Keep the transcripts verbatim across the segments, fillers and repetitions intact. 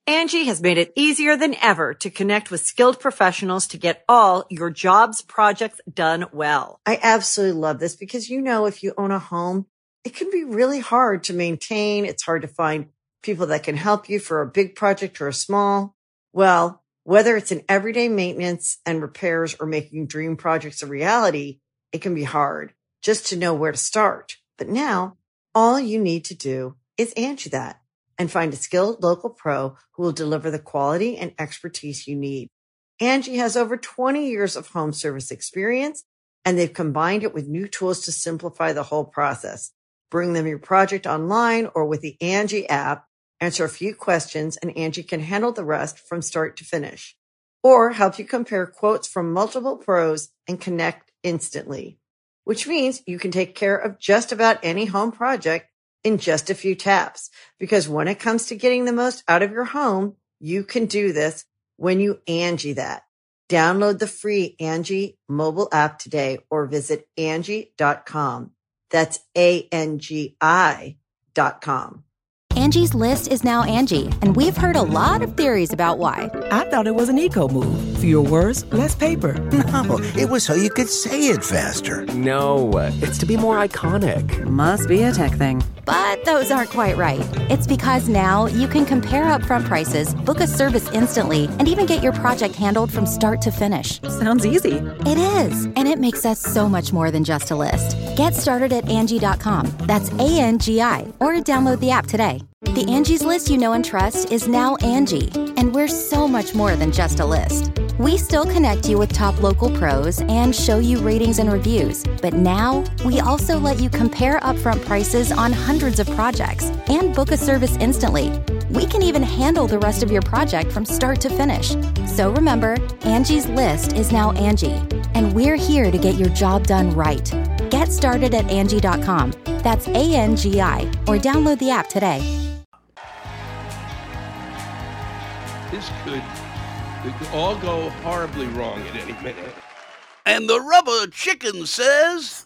Angie has made it easier than ever to connect with skilled professionals to get all your jobs projects done well. I absolutely love this because, you know, if you own a home, it can be really hard to maintain. It's hard to find people that can help you for a big project or a small. Well, whether it's in everyday maintenance and repairs or making dream projects a reality, it can be hard just to know where to start. But now all you need to do is Angie that and find a skilled local pro who will deliver the quality and expertise you need. Angie has over twenty years of home service experience, and they've combined it with new tools to simplify the whole process. Bring them your project online or with the Angie app, answer a few questions, and Angie can handle the rest from start to finish. Or help you compare quotes from multiple pros and connect instantly, which means you can take care of just about any home project in just a few taps. Because when it comes to getting the most out of your home, you can do this when you Angie that. Download the free Angie mobile app today or visit Angie dot com. That's A N G I dot com. Angie's List is now Angie, and we've heard a lot of theories about why. I thought it was an eco move. Fewer words, less paper. No, it was so you could say it faster. No, it's to be more iconic. Must be a tech thing. But those aren't quite right. It's because now you can compare upfront prices, book a service instantly, and even get your project handled from start to finish. Sounds easy. It is, and it makes us so much more than just a list. Get started at Angie dot com. That's A N G I, or download the app today. The Angie's List you know and trust is now Angie, and we're so much more than just a list. We still connect you with top local pros and show you ratings and reviews, but now we also let you compare upfront prices on hundreds of projects and book a service instantly. We can even handle the rest of your project from start to finish. So remember, Angie's List is now Angie, and we're here to get your job done right. Get started at Angie dot com. That's A N G I, or download the app today. This could, it could all go horribly wrong at any minute. And the rubber chicken says,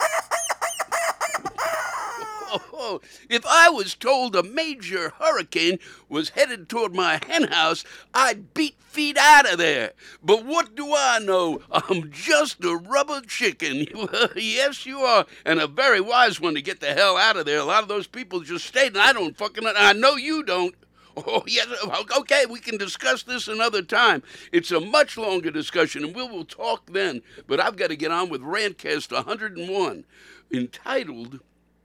oh, if I was told a major hurricane was headed toward my hen house, I'd beat feet out of there. But what do I know? I'm just a rubber chicken. Yes, you are. And a very wise one to get the hell out of there. A lot of those people just stayed, and I don't fucking, I know you don't. Oh, yes, okay, we can discuss this another time. It's a much longer discussion, and we will talk then. But I've got to get on with Rantcast one hundred and one, entitled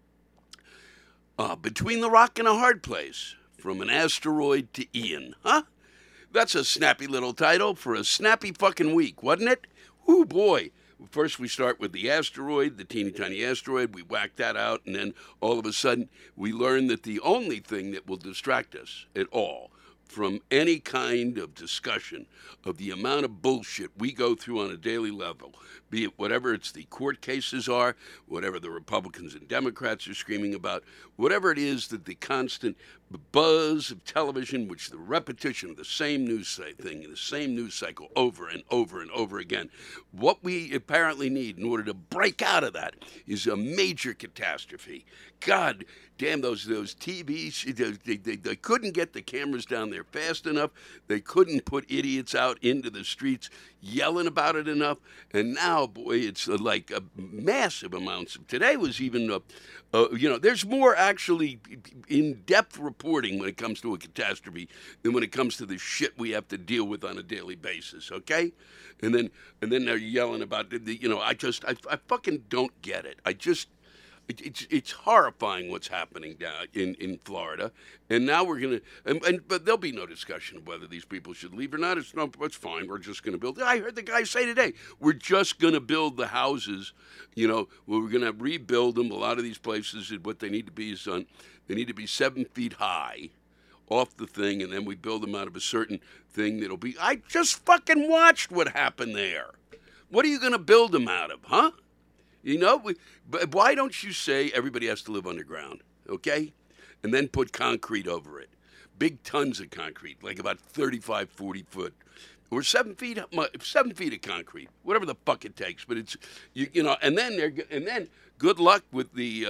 uh, Between the Rock and a Hard Place, From an Asteroid to Ian. Huh? That's a snappy little title for a snappy fucking week, wasn't it? Ooh, boy. First, we start with the asteroid, the teeny tiny asteroid. We whack that out, and then all of a sudden, we learn that the only thing that will distract us at all from any kind of discussion of the amount of bullshit we go through on a daily level, be it whatever it's the court cases are, whatever the Republicans and Democrats are screaming about, whatever it is that the constant buzz of television, which the repetition of the same news thing and the same news cycle over and over and over again, what we apparently need in order to break out of that is a major catastrophe. God damn, those those T Vs, they, they, they couldn't get the cameras down there fast enough. They couldn't put idiots out into the streets yelling about it enough. And now, boy, it's uh, like uh, massive amounts of, today was even, uh, uh, you know, there's more actually in-depth reporting when it comes to a catastrophe than when it comes to the shit we have to deal with on a daily basis, okay? And then and then they're yelling about, the, you know, I just, I, I fucking don't get it. I just, It, it's it's horrifying what's happening down in, in Florida, and now we're gonna and, and but there'll be no discussion of whether these people should leave or not. It's no, it's fine. We're just gonna build. I heard the guy say today, we're just gonna build the houses. You know, we're gonna rebuild them. A lot of these places, what they need to be is on, they need to be seven feet high, off the thing, and then we build them out of a certain thing that'll be. I just fucking watched what happened there. What are you gonna build them out of, huh? You know, we, but why don't you say everybody has to live underground, okay? And then put concrete over it. Big tons of concrete, like about thirty-five, forty foot. Or seven feet, seven feet of concrete, whatever the fuck it takes. But it's, you, you know, and then they're, and then good luck with the, uh,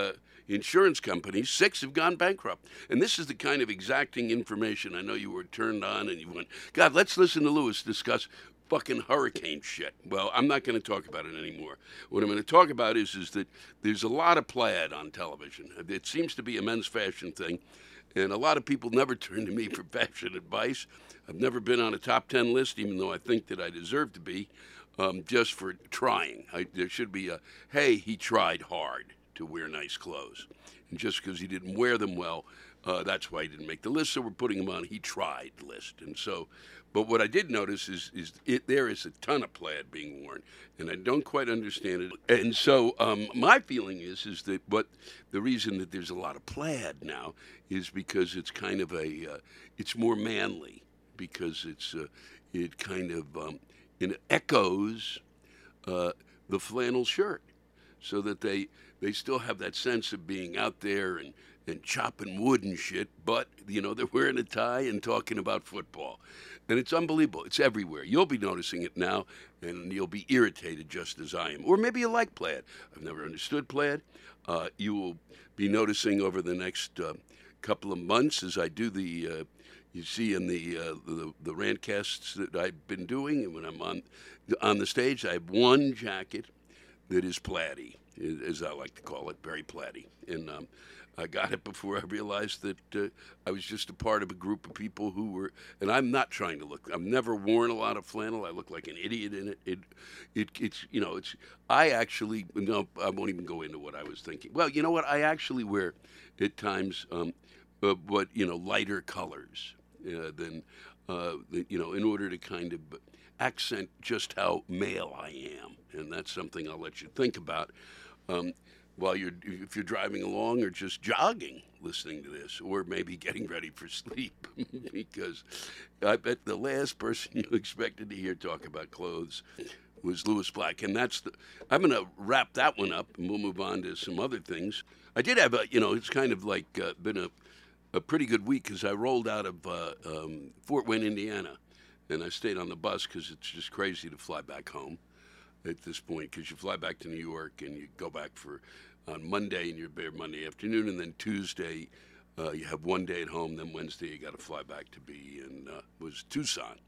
insurance companies, six have gone bankrupt. And this is the kind of exacting information. I know you were turned on and you went, God, let's listen to Lewis discuss fucking hurricane shit. Well, I'm not going to talk about it anymore. What I'm going to talk about is, is that there's a lot of plaid on television. It seems to be a men's fashion thing. And a lot of people never turn to me for fashion advice. I've never been on a top ten list, even though I think that I deserve to be, um, just for trying. I, there should be a, hey, he tried hard to wear nice clothes. And just because he didn't wear them well, uh, that's why he didn't make the list, so we're putting him on he tried list. And so, but what I did notice is, is it, there is a ton of plaid being worn, and I don't quite understand it. And so um, my feeling is, is that what the reason that there's a lot of plaid now is because it's kind of a, uh, it's more manly, because it's, uh, it kind of, um, it echoes uh, the flannel shirt, so that they, they still have that sense of being out there and, and chopping wood and shit, but, you know, they're wearing a tie and talking about football. And it's unbelievable. It's everywhere. You'll be noticing it now, and you'll be irritated just as I am. Or maybe you like plaid. I've never understood plaid. Uh, you will be noticing over the next uh, couple of months as I do the, uh, you see in the, uh, the the rantcasts that I've been doing, and when I'm on, on the stage, I have one jacket that is plaiddy, as I like to call it, very plaiddy. And um, I got it before I realized that uh, I was just a part of a group of people who were, and I'm not trying to look, I've never worn a lot of flannel. I look like an idiot in it. It, it it's, you know, it's, I actually, no, I won't even go into what I was thinking. Well, you know what, I actually wear at times um, uh, what, you know, lighter colors uh, than, uh, the, you know, in order to kind of accent just how male I am. And that's something I'll let you think about. Um, while you're, if you're driving along or just jogging, listening to this, or maybe getting ready for sleep, because I bet the last person you expected to hear talk about clothes was Lewis Black, and that's the. I'm going to wrap that one up, and we'll move on to some other things. I did have a, you know, it's kind of like uh, been a, a pretty good week because I rolled out of uh, um, Fort Wayne, Indiana, and I stayed on the bus because it's just crazy to fly back home at this point, because you fly back to New York and you go back for on Monday and you're there Monday afternoon, and then Tuesday uh, you have one day at home, then Wednesday you got to fly back to be in uh, was Tucson.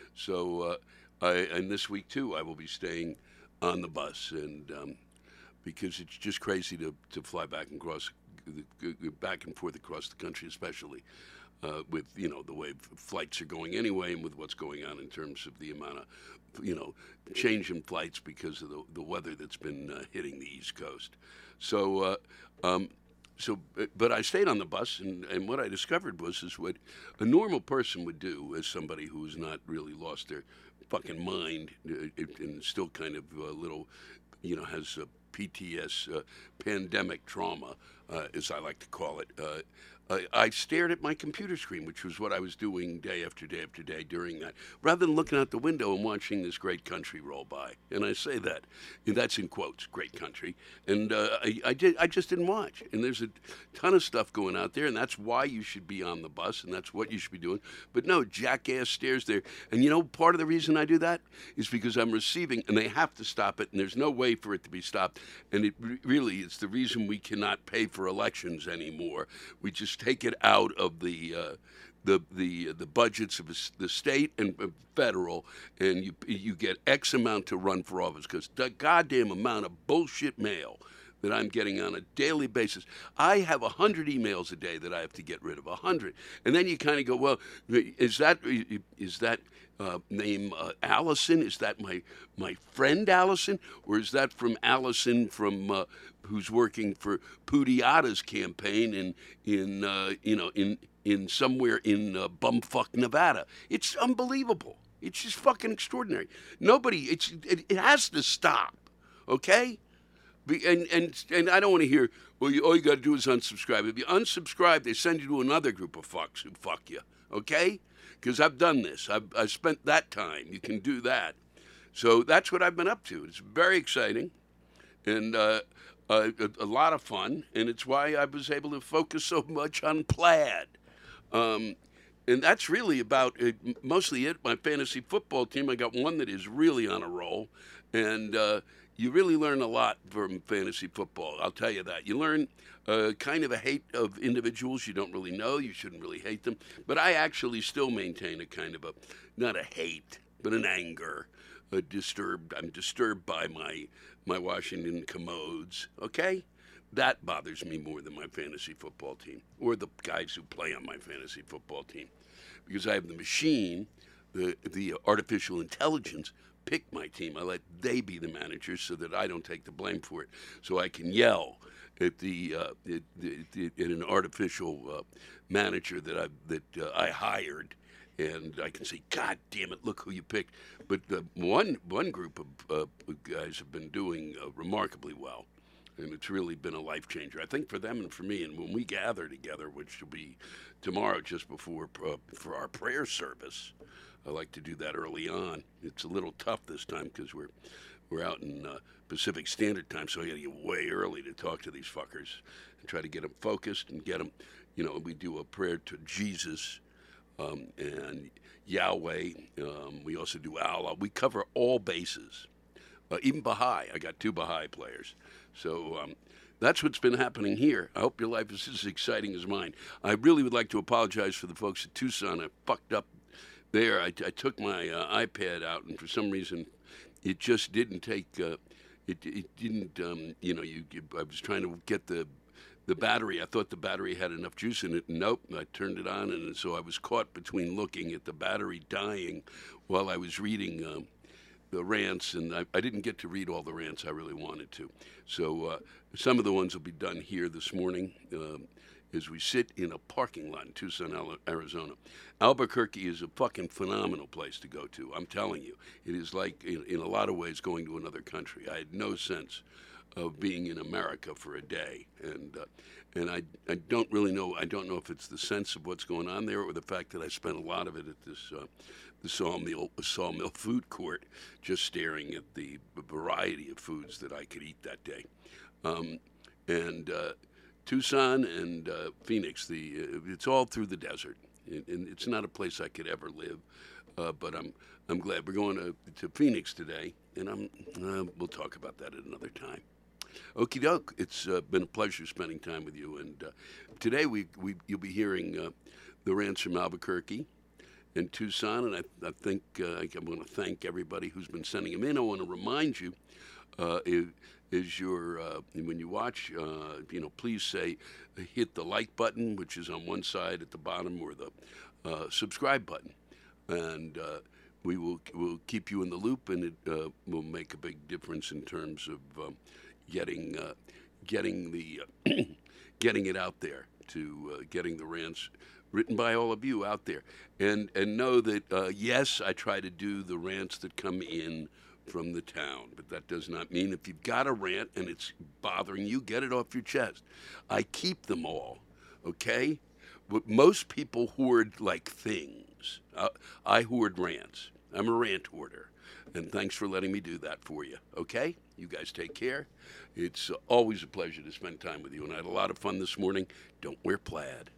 So uh, I, and this week too I will be staying on the bus, and um, because it's just crazy to, to fly back and cross back and forth across the country, especially uh, with, you know, the way flights are going anyway, and with what's going on in terms of the amount of, you know, change in flights because of the, the weather that's been uh, hitting the East Coast. So, uh, um, so, but I stayed on the bus, and, and what I discovered was is what a normal person would do as somebody who's not really lost their fucking mind uh, and still kind of a little, you know, has a P T S, uh, pandemic trauma, uh, as I like to call it. Uh, I, I stared at my computer screen, which was what I was doing day after day after day during that, rather than looking out the window and watching this great country roll by. And I say that, and that's in quotes, great country. And uh, I, I did, I just didn't watch. And there's a ton of stuff going out there, and that's why you should be on the bus, and that's what you should be doing. But no, jackass stares there. And you know, part of the reason I do that is because I'm receiving, and they have to stop it, and there's no way for it to be stopped. And it really, it's the reason we cannot pay for elections anymore. We just take it out of the uh, the the the budgets of the state and federal, and you you get X amount to run for office, because the goddamn amount of bullshit mail that I'm getting on a daily basis. I have a hundred emails a day that I have to get rid of, a hundred, and then you kind of go, well, is that is that uh, name uh, Allison? Is that my my friend Allison, or is that from Allison from uh, who's working for Pudiata's campaign in in uh, you know in in somewhere in uh, bumfuck Nevada? It's unbelievable. It's just fucking extraordinary. Nobody. It's it, it has to stop. Okay. And and and I don't want to hear, well, you, all you got to do is unsubscribe. If you unsubscribe, they send you to another group of fucks who fuck you, okay? Because I've done this. I've, I've spent that time. You can do that. So that's what I've been up to. It's very exciting and uh, uh, a, a lot of fun, and it's why I was able to focus so much on plaid. Um, and that's really about it, mostly it. My fantasy football team, I got one that is really on a roll, and uh, you really learn a lot from fantasy football. I'll tell you that. You learn uh, kind of a hate of individuals you don't really know. You shouldn't really hate them. But I actually still maintain a kind of a, not a hate, but an anger. A disturbed. I'm disturbed by my my Washington commodes. Okay, that bothers me more than my fantasy football team or the guys who play on my fantasy football team, because I have the machine, the the artificial intelligence pick my team. I let they be the managers so that I don't take the blame for it. So I can yell at the uh, at, at, at an artificial uh, manager that I that uh, I hired. And I can say, God damn it, look who you picked. But uh, one one group of uh, guys have been doing uh, remarkably well. And it's really been a life changer, I think, for them and for me. And when we gather together, which will be tomorrow just before uh, for our prayer service, I like to do that early on. It's a little tough this time because we're we're out in uh, Pacific Standard Time, so I got to get way early to talk to these fuckers and try to get them focused and get them, you know, we do a prayer to Jesus. Um, and Yahweh. Um, we also do Allah. We cover all bases, uh, even Baha'i. I got two Baha'i players. So um, that's what's been happening here. I hope your life is as exciting as mine. I really would like to apologize for the folks at Tucson. I fucked up there. I, I took my uh, iPad out, and for some reason, it just didn't take. Uh, it, it didn't. Um, you know, you, you. I was trying to get the. The battery, I thought the battery had enough juice in it. Nope, I turned it on, and so I was caught between looking at the battery dying while I was reading um, the rants, and I, I didn't get to read all the rants I really wanted to. So uh, some of the ones will be done here this morning uh, as we sit in a parking lot in Tucson, Arizona. Albuquerque is a fucking phenomenal place to go to. I'm telling you, it is like, in, in a lot of ways, going to another country. I had no sense of being in America for a day, and uh, and I I don't really know. I don't know if it's the sense of what's going on there or the fact that I spent a lot of it at this uh, the sawmill sawmill food court, just staring at the variety of foods that I could eat that day. Um, and uh, Tucson and uh, Phoenix, the uh, it's all through the desert, and, and it's not a place I could ever live. Uh, but I'm I'm glad we're going to, to Phoenix today, and I'm uh, we'll talk about that at another time. Okie doke. It's uh, been a pleasure spending time with you. And uh, today we, we you'll be hearing uh, the rants from Albuquerque and Tucson. And I, I think uh, I'm going to thank everybody who's been sending them in. I want to remind you, uh, is, is your uh, when you watch, uh, you know, please say uh, hit the like button, which is on one side at the bottom, or the uh, subscribe button, and uh, we will will keep you in the loop, and it uh, will make a big difference in terms of um, getting uh, getting the uh, getting it out there, to uh, getting the rants written by all of you out there, and and know that uh, yes, I try to do the rants that come in from the town, but that does not mean if you've got a rant and it's bothering you, get it off your chest. I keep them all, okay? But most people hoard like things. Uh, I hoard rants. I'm a rant hoarder. And thanks for letting me do that for you, okay? You guys take care. It's uh, always a pleasure to spend time with you, and I had a lot of fun this morning. Don't wear plaid.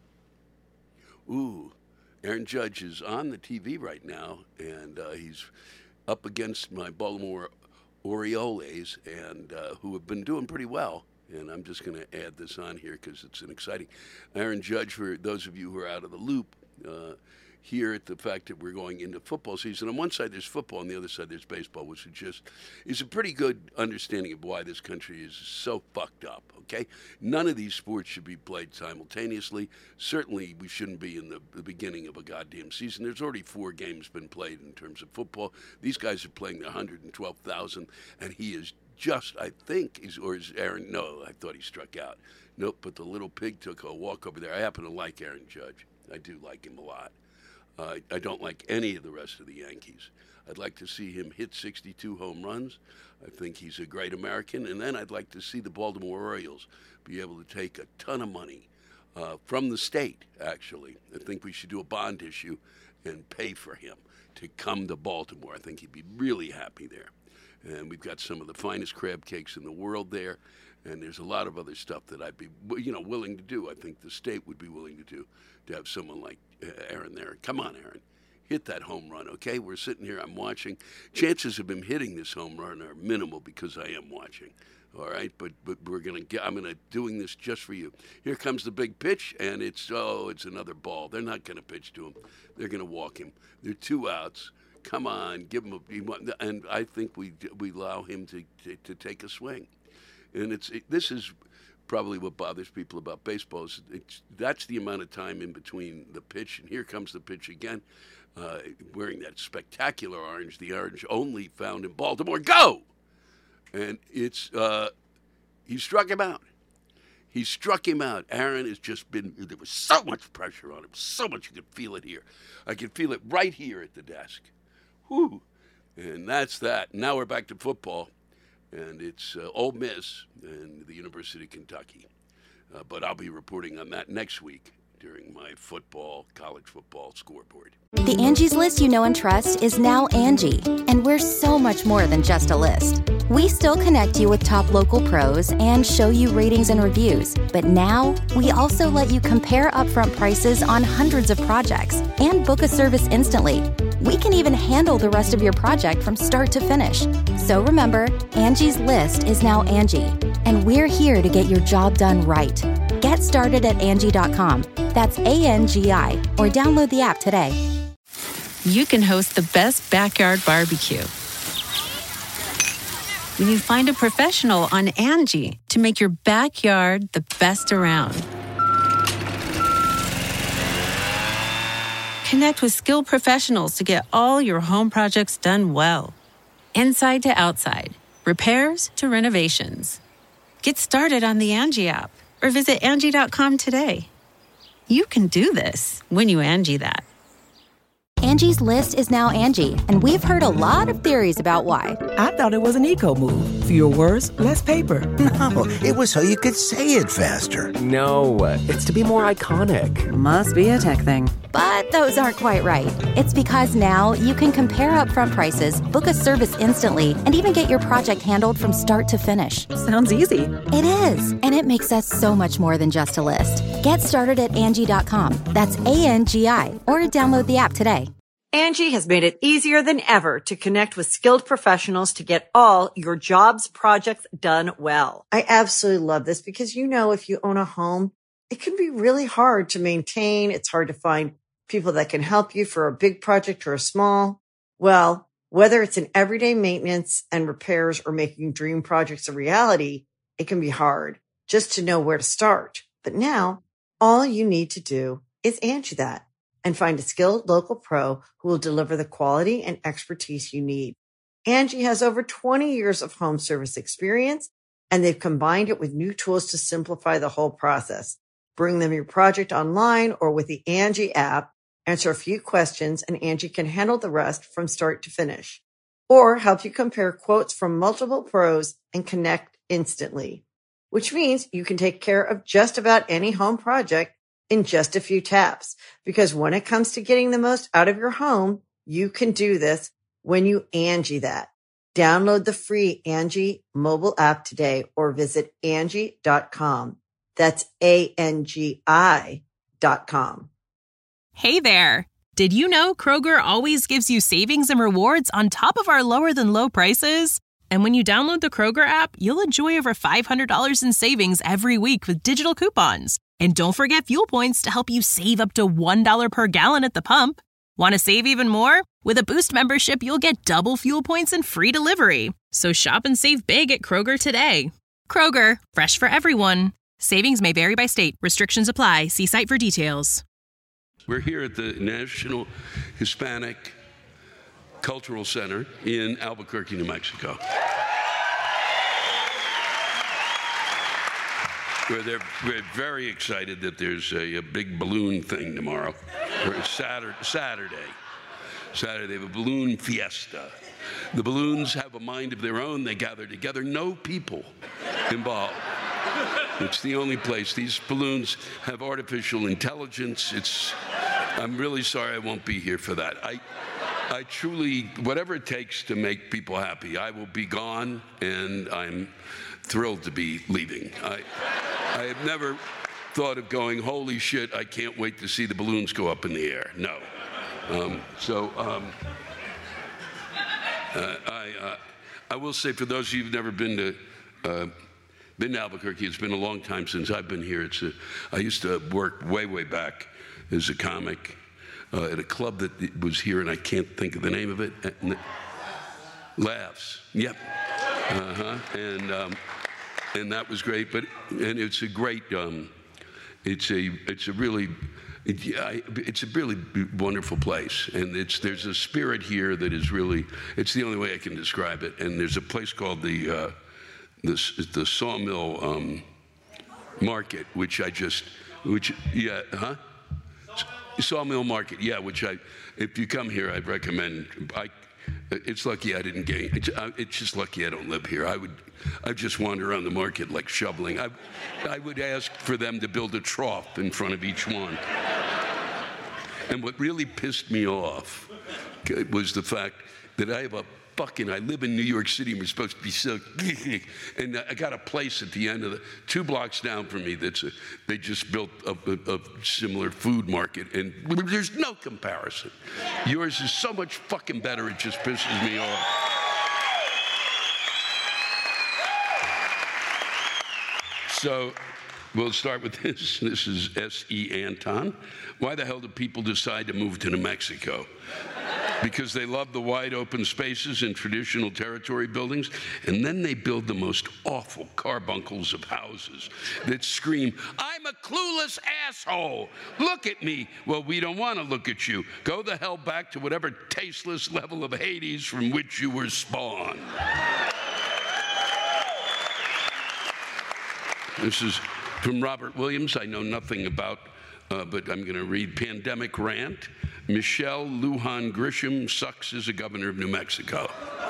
Ooh, Aaron Judge is on the T V right now, and uh, he's up against my Baltimore Orioles, and uh, who have been doing pretty well. And I'm just going to add this on here because it's an exciting. Aaron Judge, for those of you who are out of the loop, uh, here at the fact that we're going into football season. On one side there's football, on the other side there's baseball, which is just is a pretty good understanding of why this country is so fucked up, okay? None of these sports should be played simultaneously. Certainly we shouldn't be in the, the beginning of a goddamn season. There's already four games been played in terms of football. These guys are playing one hundred twelve thousand, and he is just, I think, is, or is Aaron, no, I thought he struck out. Nope, but the little pig took a walk over there. I happen to like Aaron Judge. I do like him a lot. Uh, I don't like any of the rest of the Yankees. I'd like to see him hit sixty-two home runs. I think he's a great American. And then I'd like to see the Baltimore Orioles be able to take a ton of money uh, from the state, actually. I think we should do a bond issue and pay for him to come to Baltimore. I think he'd be really happy there. And we've got some of the finest crab cakes in the world there. And there's a lot of other stuff that I'd be, you know, willing to do. I think the state would be willing to do, to have someone like Aaron there. Come on, Aaron. hit that home run, okay? We're sitting here, I'm watching. Chances of him hitting this home run are minimal because I am watching. All right, but but we're gonna get. I'm gonna doing this just for you. Here comes the big pitch, and it's oh, it's another ball. They're not gonna pitch to him. They're gonna walk him. They're two outs. Come on, give him a. And I think we we allow him to to, to take a swing, and it's it, this is probably what bothers people about baseball. Is it's, that's the amount of time in between the pitch, and here comes the pitch again, uh, wearing that spectacular orange, the orange only found in Baltimore. Go. And it's, uh, he struck him out. He struck him out. Aaron has just been, there was so much pressure on him, so much, you could feel it here. I could feel it right here at the desk. Whew. And that's that. Now we're back to football, and it's uh, Ole Miss and the University of Kentucky. Uh, but I'll be reporting on that next week during my football, college football scoreboard. The Angie's List you know and trust is now Angie, and we're so much more than just a list. We still connect you with top local pros and show you ratings and reviews, but now we also let you compare upfront prices on hundreds of projects and book a service instantly. We can even handle the rest of your project from start to finish. So remember, Angie's List is now Angie, and we're here to get your job done right. Get started at Angie dot com. That's A N G I, or download the app today. You can host the best backyard barbecue when you find a professional on Angie to make your backyard the best around. Connect with skilled professionals to get all your home projects done well. Inside to outside, repairs to renovations. Get started on the Angie app or visit Angie dot com today. You can do this when you Angie that. Angie's List is now Angie, and we've heard a lot of theories about why. I thought it was an eco move. Fewer words, less paper. No, it was so you could say it faster. No, it's to be more iconic. Must be a tech thing. But those aren't quite right. It's because now you can compare upfront prices, book a service instantly, and even get your project handled from start to finish. Sounds easy. It is, and it makes us so much more than just a list. Get started at Angie dot com. That's A N G I, or download the app today. Angie has made it easier than ever to connect with skilled professionals to get all your jobs projects done well. I absolutely love this because, you know, if you own a home, it can be really hard to maintain. It's hard to find people that can help you for a big project or a small. Well, whether it's in everyday maintenance and repairs or making dream projects a reality, it can be hard just to know where to start. But now all you need to do is Angie that and find a skilled local pro who will deliver the quality and expertise you need. Angie has over twenty years of home service experience, and they've combined it with new tools to simplify the whole process. Bring them your project online or with the Angie app, answer a few questions, and Angie can handle the rest from start to finish. Or help you compare quotes from multiple pros and connect instantly, which means you can take care of just about any home project in just a few taps. Because when it comes to getting the most out of your home, you can do this when you Angie that. Download the free Angie mobile app today or visit Angie dot com. That's A N G I dot com. Hey there. Did you know Kroger always gives you savings and rewards on top of our lower than low prices? And when you download the Kroger app, you'll enjoy over five hundred dollars in savings every week with digital coupons. And don't forget fuel points to help you save up to one dollar per gallon at the pump. Want to save even more? With a Boost membership, you'll get double fuel points and free delivery. So shop and save big at Kroger today. Kroger, fresh for everyone. Savings may vary by state. Restrictions apply. See site for details. We're here at the National Hispanic Cultural Center in Albuquerque, New Mexico. We're, there, we're very excited that there's a, a big balloon thing tomorrow. Or Saturday, Saturday. Saturday, they have a balloon fiesta. The balloons have a mind of their own. They gather together. No people involved. It's the only place. These balloons have artificial intelligence. It's. I'm really sorry I won't be here for that. I, I truly, whatever it takes to make people happy, I will be gone, and I'm thrilled to be leaving. I, I have never thought of going, holy shit, I can't wait to see the balloons go up in the air. No, Um, so um, uh, I, uh, I will say, for those of you who've never been to uh, been to Albuquerque, it's been a long time since I've been here. It's a, I used to work way, way back as a comic uh, at a club that was here, and I can't think of the name of it. Laughs. Yep. Uh-huh. And um, and that was great. But and it's a great. Um, it's a it's a really. It, yeah, it's a really wonderful place, and it's there's a spirit here that is really. It's the only way I can describe it. And there's a place called the. Uh, The, the Sawmill um, Market, which I just, which, yeah, huh? Sawmill Market, yeah, which I, if you come here, I'd recommend. I, it's lucky I didn't gain, it's, it's just lucky I don't live here. I would, I'd just wander around the market like shoveling. I, I would ask for them to build a trough in front of each one. And what really pissed me off was the fact that I have a fucking, I live in New York City, and we're supposed to be so, and I got a place at the end of the, two blocks down from me that's a, they just built a, a, a similar food market, and there's no comparison. Yours is so much fucking better, it just pisses me off. So, we'll start with this. This is S E Anton. Why the hell do people decide to move to New Mexico? Because they love the wide open spaces and traditional territory buildings, and then they build the most awful carbuncles of houses that scream, "I'm a clueless asshole. Look at me." Well, we don't want to look at you. Go the hell back to whatever tasteless level of Hades from which you were spawned. This is from Robert Williams. I know nothing about, uh, but I'm going to read Pandemic Rant. Michelle Lujan Grisham sucks as a governor of New Mexico.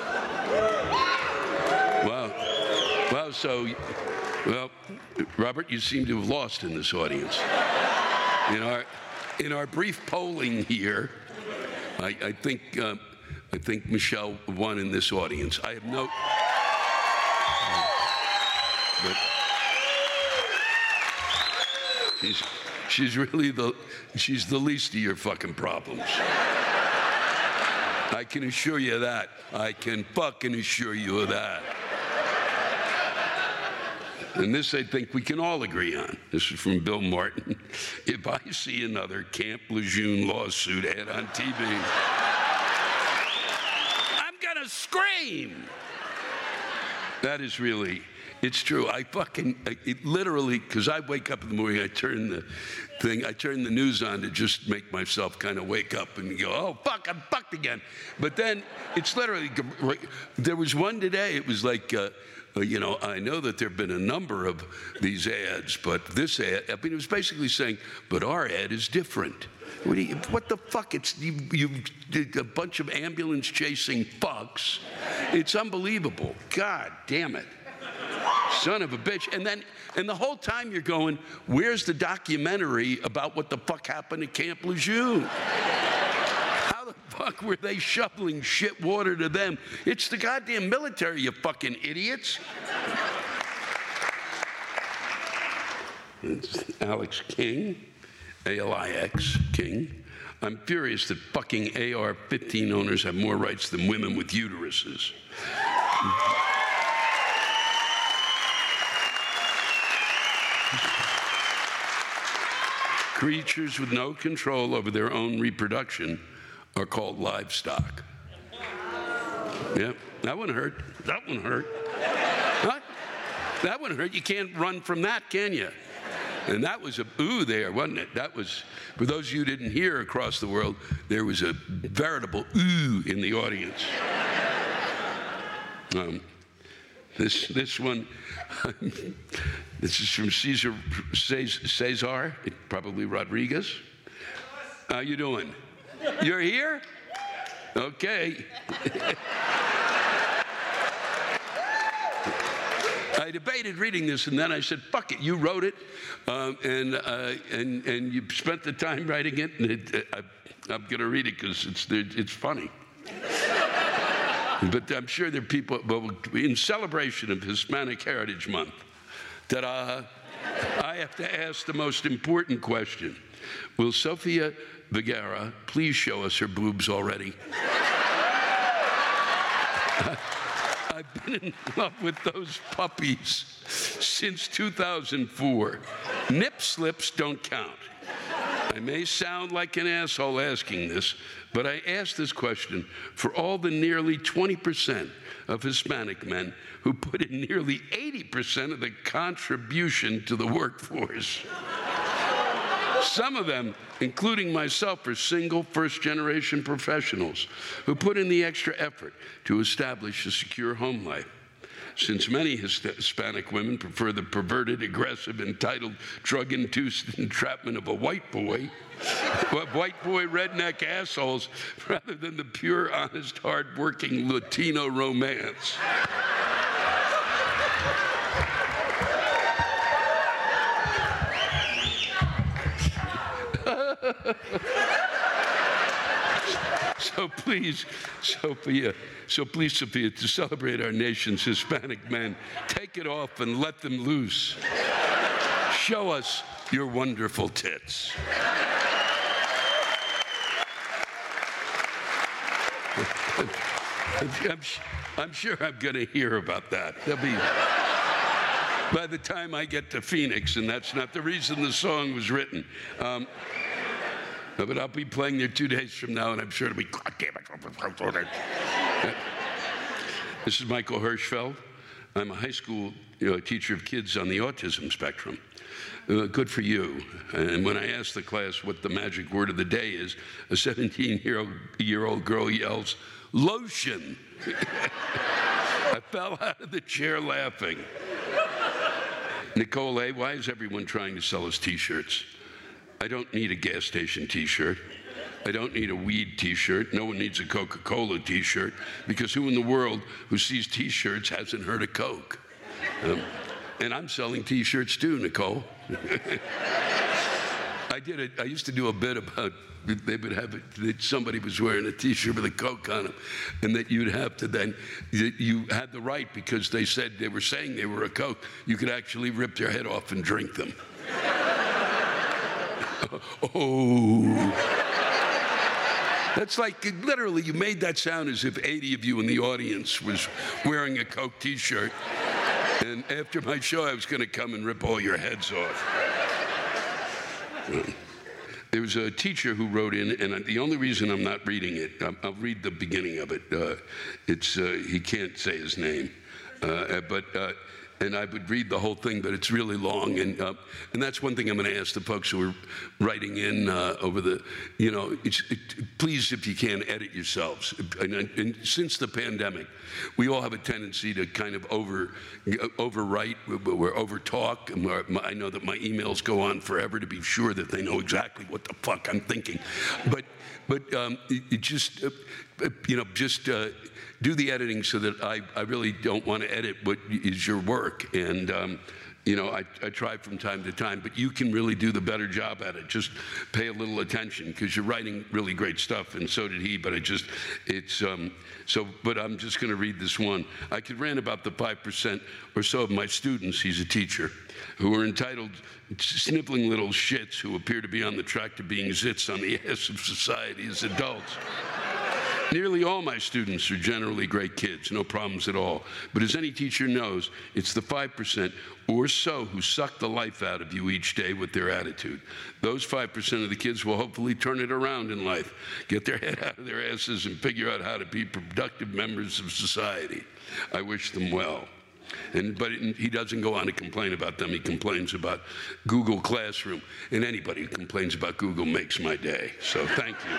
Wow. Wow, so, well, Robert, you seem to have lost in this audience. In our, in our brief polling here, I, I think uh, I think Michelle won in this audience. I have no... But she's, she's really the... She's the least of your fucking problems. I can assure you that. I can fucking assure you of that. And this, I think, we can all agree on. This is from Bill Martin. If I see another Camp Lejeune lawsuit ad on T V, I'm gonna scream. That is really... It's true. I fucking, it literally, because I wake up in the morning, I turn the thing, I turn the news on to just make myself kind of wake up and go, oh, fuck, I'm fucked again. But then it's literally, there was one today, it was like, uh, you know, I know that there have been a number of these ads, but this ad, I mean, it was basically saying, but our ad is different. What, do you, what the fuck? It's you, you did a bunch of ambulance chasing fucks. It's unbelievable. God damn it. Son of a bitch. And then, and the whole time you're going, where's the documentary about what the fuck happened at Camp Lejeune? How the fuck were they shoveling shit water to them? It's the goddamn military, you fucking idiots. It's Alex King, A L I X, King. I'm furious that fucking A R fifteen owners have more rights than women with uteruses. Creatures with no control over their own reproduction are called livestock. Yep, that one hurt. That one hurt. Huh? That one hurt. You can't run from that, can you? And that was a ooh there, wasn't it? That was, for those of you who didn't hear across the world, there was a veritable ooh in the audience. Um, this this one, this is from Cesar, Cesar, probably Rodriguez. How you doing? You're here? Okay. I debated reading this, and then I said, fuck it, you wrote it, um, and, uh, and and you spent the time writing it, and it, I, I'm going to read it because it's, it's funny. But I'm sure there are people, well, in celebration of Hispanic Heritage Month, that uh, I have to ask the most important question. Will Sofia Vergara, please show us her boobs already. I've been in love with those puppies since two thousand four. Nip slips don't count. I may sound like an asshole asking this, but I ask this question for all the nearly twenty percent of Hispanic men who put in nearly eighty percent of the contribution to the workforce. Some of them, including myself, are single first-generation professionals who put in the extra effort to establish a secure home life. Since many Hispanic women prefer the perverted, aggressive, entitled, drug-induced entrapment of a white boy, white boy redneck assholes, rather than the pure, honest, hard-working Latino romance. So please, Sophia, so please, Sophia, to celebrate our nation's Hispanic men, take it off and let them loose. Show us your wonderful tits. I'm, I'm sure I'm going to hear about that. That'll be by the time I get to Phoenix, and that's not the reason the song was written. Um, But I'll be playing there two days from now, and I'm sure it'll be, God damn it. This is Michael Hirschfeld. I'm a high school you know, teacher of kids on the autism spectrum. Uh, good for you. And when I ask the class what the magic word of the day is, a seventeen-year-old girl yells, lotion. I fell out of the chair laughing. Nicole A., why is everyone trying to sell us T-shirts? I don't need a gas station T-shirt. I don't need a weed T-shirt. No one needs a Coca-Cola T-shirt, because who in the world who sees T-shirts hasn't heard of Coke? Um, and I'm selling T-shirts too, Nicole. I did it. I used to do a bit about they would have it, that somebody was wearing a T-shirt with a Coke on them, and that you'd have to then you had the right, because they said they were saying they were a Coke. You could actually rip their head off and drink them. Oh. That's like, literally, you made that sound as if eighty of you in the audience was wearing a Coke T-shirt. And after my show, I was going to come and rip all your heads off. There was a teacher who wrote in, and the only reason I'm not reading it, I'll, I'll read the beginning of it. Uh, it's, uh, he can't say his name. Uh, but... Uh, And I would read the whole thing, but it's really long. And uh, and that's one thing I'm going to ask the folks who are writing in uh, over the, you know, it's, it, please, if you can, edit yourselves. And, and since the pandemic, we all have a tendency to kind of over overwrite, we're over talk. And we're, I know that my emails go on forever to be sure that they know exactly what the fuck I'm thinking. But but um, it, it just, uh, you know, just. Uh, do the editing so that I, I really don't want to edit what is your work. And, um, you know, I, I try from time to time, but you can really do the better job at it. Just pay a little attention, because you're writing really great stuff, and so did he, but I just, it's, um, so, but I'm just going to read this one. I could rant about the five percent or so of my students, he's a teacher, who are entitled sniveling little shits who appear to be on the track to being zits on the ass of society as adults. Nearly all my students are generally great kids, no problems at all. But as any teacher knows, it's the five percent or so who suck the life out of you each day with their attitude. Those five percent of the kids will hopefully turn it around in life, get their head out of their asses, and figure out how to be productive members of society. I wish them well. And, but it, he doesn't go on to complain about them. He complains about Google Classroom. And anybody who complains about Google makes my day. So thank you.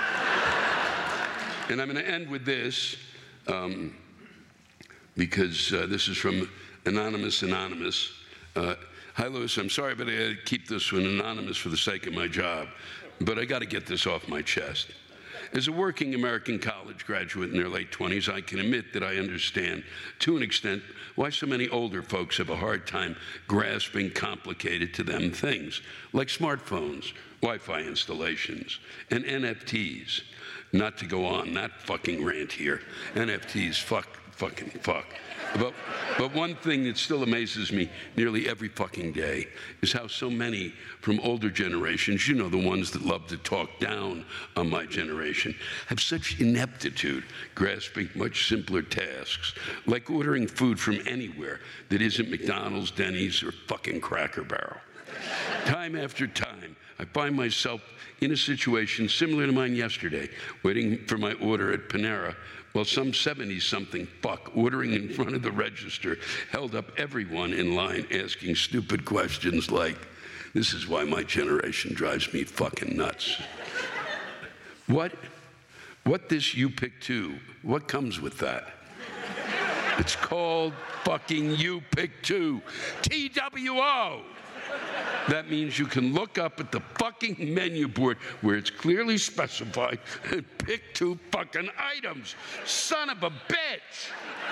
And I'm going to end with this, um, because uh, this is from Anonymous Anonymous. Uh, Hi, Louis. I'm sorry, but I had to keep this one anonymous for the sake of my job. But I got to get this off my chest. As a working American college graduate in their late twenties, I can admit that I understand, to an extent, why so many older folks have a hard time grasping complicated to them things, like smartphones, Wi-Fi installations, and N F Ts. not to go on that fucking rant here. N F Ts, fuck, fucking fuck. But, but one thing that still amazes me nearly every fucking day is how so many from older generations, you know, the ones that love to talk down on my generation, have such ineptitude grasping much simpler tasks, like ordering food from anywhere that isn't McDonald's, Denny's, or fucking Cracker Barrel. Time after time, I find myself in a situation similar to mine yesterday, waiting for my order at Panera, while some seventy-something fuck ordering in front of the register held up everyone in line asking stupid questions like, this is why my generation drives me fucking nuts. What, what this you pick two, what comes with that? It's called fucking you pick two, T W O. That means you can look up at the fucking menu board where it's clearly specified and pick two fucking items. Son of a bitch!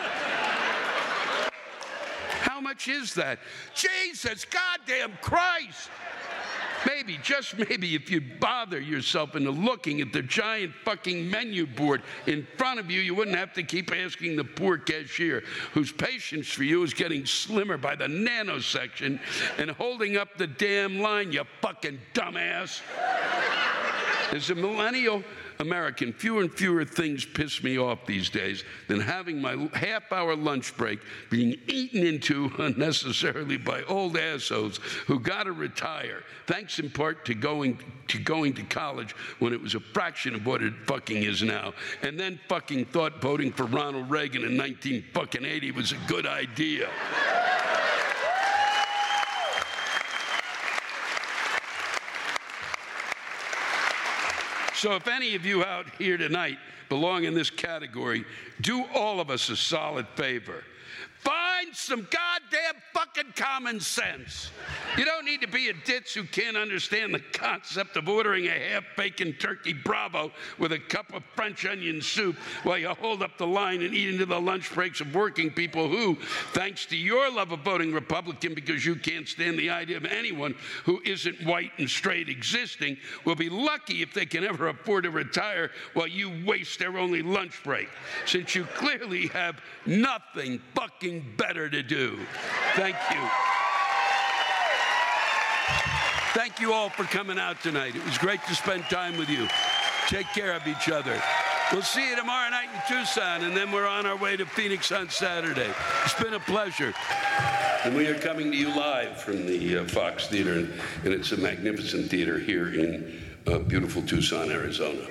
How much is that? Jesus goddamn Christ! Maybe, just maybe, if you'd bother yourself into looking at the giant fucking menu board in front of you, you wouldn't have to keep asking the poor cashier, whose patience for you is getting slimmer by the nanosecond, and holding up the damn line, you fucking dumbass. As a millennial American, fewer and fewer things piss me off these days than having my half-hour lunch break being eaten into unnecessarily by old assholes who got to retire, thanks in part to going to going to college when it was a fraction of what it fucking is now, and then fucking thought voting for Ronald Reagan in nineteen fucking eighty was a good idea. So if any of you out here tonight belong in this category, do all of us a solid favor. Find some goddamn fucking common sense. You don't need to be a ditz who can't understand the concept of ordering a half-bacon turkey Bravo with a cup of French onion soup while you hold up the line and eat into the lunch breaks of working people who, thanks to your love of voting Republican because you can't stand the idea of anyone who isn't white and straight existing, will be lucky if they can ever afford to retire while you waste their only lunch break, since you clearly have nothing fucking better to do. Thank you. Thank you all for coming out tonight. It was great to spend time with you. Take care of each other. We'll see you tomorrow night in Tucson, and then we're on our way to Phoenix on Saturday. It's been a pleasure. And we are coming to you live from the uh, Fox Theater, and, and it's a magnificent theater here in uh, beautiful Tucson, Arizona.